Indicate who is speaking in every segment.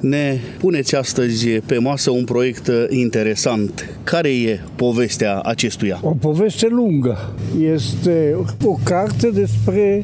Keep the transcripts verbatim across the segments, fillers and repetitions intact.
Speaker 1: Ne puneți astăzi pe masă un proiect interesant. Care e povestea acestuia?
Speaker 2: O poveste lungă. Este o carte despre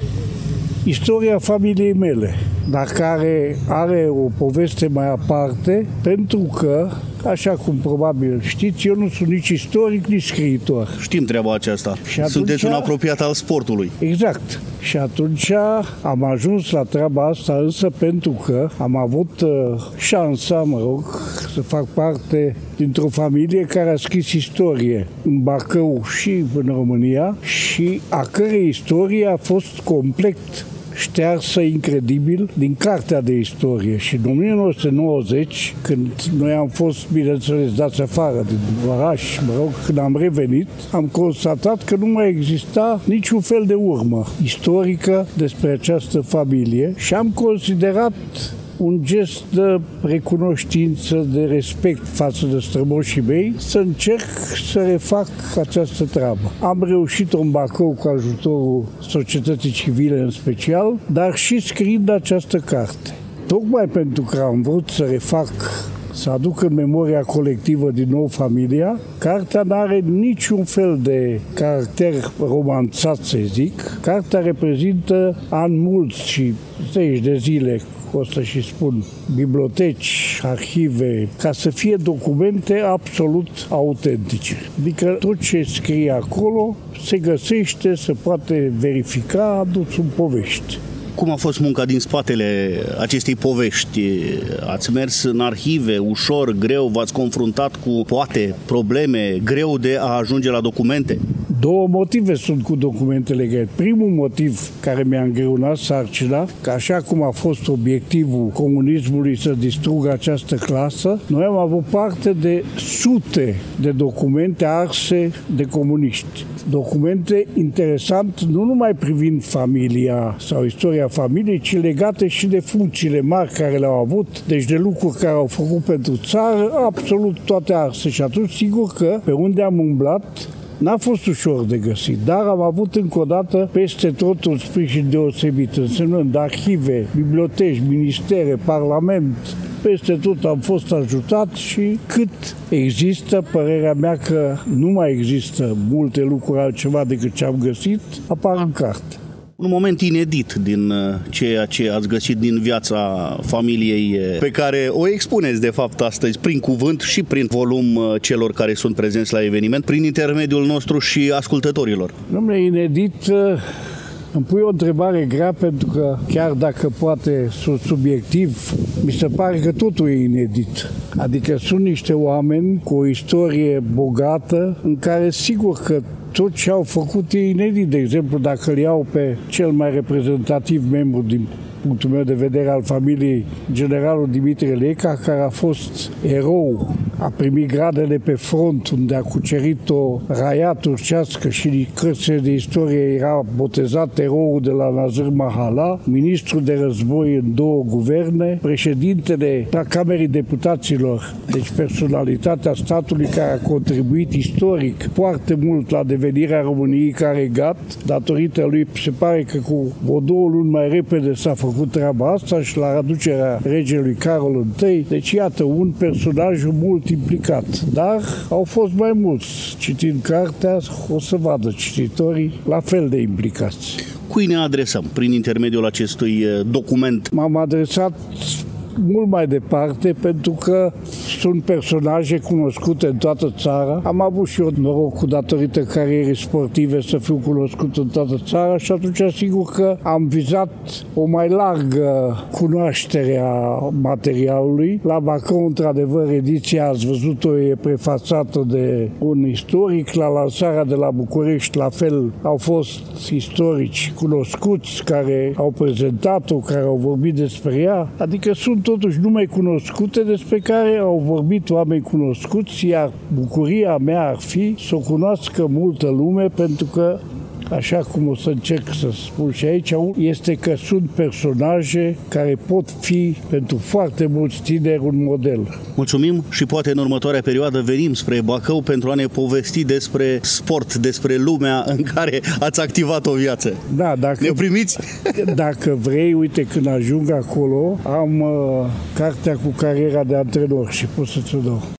Speaker 2: istoria familiei mele, dar care are o poveste mai aparte, pentru că, așa cum probabil știți, eu nu sunt nici istoric, nici scriitor.
Speaker 1: Știm treaba aceasta. Și atunci... Sunteți un apropiat al sportului.
Speaker 2: Exact. Și atunci am ajuns la treaba asta, însă pentru că am avut uh, șansa, mă rog, să fac parte dintr-o familie care a scris istorie în Bacău și în România și a cărei istorie a fost complet ștearsă incredibil din cartea de istorie. Și în o mie nouă sute nouăzeci, când noi am fost, bineînțeles, dați afară din oraș, mă rog, când am revenit, am constatat că nu mai exista niciun fel de urmă istorică despre această familie și am considerat un gest de recunoștință, de respect față de strămoșii mei, să încerc să refac această treabă. Am reușit-o în Bacău cu ajutorul societății civile în special, dar și scriind această carte. Tocmai pentru că am vrut să refac, să aduc în memoria colectivă din nou familia, cartea nu are niciun fel de caracter romanțat, să zic. Cartea reprezintă ani mulți și zeci de zile, o să și spun, biblioteci, arhive, ca să fie documente absolut autentice. Adică tot ce scrie acolo se găsește, se poate verifica, adus în povești.
Speaker 1: Cum a fost munca din spatele acestei povești? Ați mers în arhive, ușor, greu, v-ați confruntat cu, poate, probleme, greu de a ajunge la documente?
Speaker 2: Două motive sunt cu documentele grele. Primul motiv care mi-a îngreunat sarcina, că așa cum a fost obiectivul comunismului să distrugă această clasă, noi am avut parte de sute de documente arse de comuniști. Documente interesant, nu numai privind familia sau istoria familiei, ci legate și de funcțiile mari care le-au avut, deci de lucruri care au făcut pentru țară, absolut toate arse. Și atunci, sigur că pe unde am umblat, n-a fost ușor de găsit, dar am avut încă o dată peste tot un sprijin deosebit, însemnând arhive, biblioteci, ministere, parlament, peste tot am fost ajutat și cât există, părerea mea că nu mai există multe lucruri altceva decât ce am găsit, apar în carte.
Speaker 1: Un moment inedit din ceea ce ați găsit din viața familiei pe care o expuneți de fapt astăzi prin cuvânt și prin volum celor care sunt prezenți la eveniment, prin intermediul nostru și ascultătorilor.
Speaker 2: Dom'le, inedit, îmi pui o întrebare grea pentru că chiar dacă poate sunt subiectiv, mi se pare că totul e inedit. Adică sunt niște oameni cu o istorie bogată în care sigur că tot ce au făcut e inedit. De exemplu, dacă îl iau pe cel mai reprezentativ membru din punctul meu de vedere al familiei, generalul Dimitrie Leca, care a fost erou, a primit gradele pe front, unde a cucerit o raia turcească și din cărțile de istorie era botezat eroul de la Nazir Mahala, ministru de război în două guverne, președintele la Camerei Deputaților, deci personalitatea statului care a contribuit istoric foarte mult la devenirea României ca regat, datorită lui se pare că cu o două luni mai repede s-a făcut făcut treaba asta și la aducerea regelui Carol I. Deci, iată, un personaj mult implicat. Dar au fost mai mulți. Citind cartea, o să vadă cititorii la fel de implicați.
Speaker 1: Cui ne adresăm prin intermediul acestui document?
Speaker 2: M-am adresat mult mai departe, pentru că sunt personaje cunoscute în toată țara. Am avut și eu norocul, datorită carierei sportive, să fiu cunoscut în toată țara și atunci sigur că am vizat o mai largă cunoaștere a materialului. La Bacău, într-adevăr, ediția, ați văzut-o, e prefațată de un istoric. La lansarea de la București, la fel, au fost istorici cunoscuți care au prezentat-o, care au vorbit despre ea. Adică sunt totuși nume cunoscute despre care au vorbit oameni cunoscuți, iar bucuria mea ar fi să o cunoască multă lume, pentru că așa cum o să încerc să spun și aici, este că sunt personaje care pot fi pentru foarte mulți tineri un model.
Speaker 1: Mulțumim și poate în următoarea perioadă venim spre Bacău pentru a ne povesti despre sport, despre lumea în care ați activat o viață.
Speaker 2: Da, dacă,
Speaker 1: ne primiți?
Speaker 2: Dacă vrei, uite, când ajung acolo, am uh, cartea cu cariera de antrenor și pot să-ți o dau.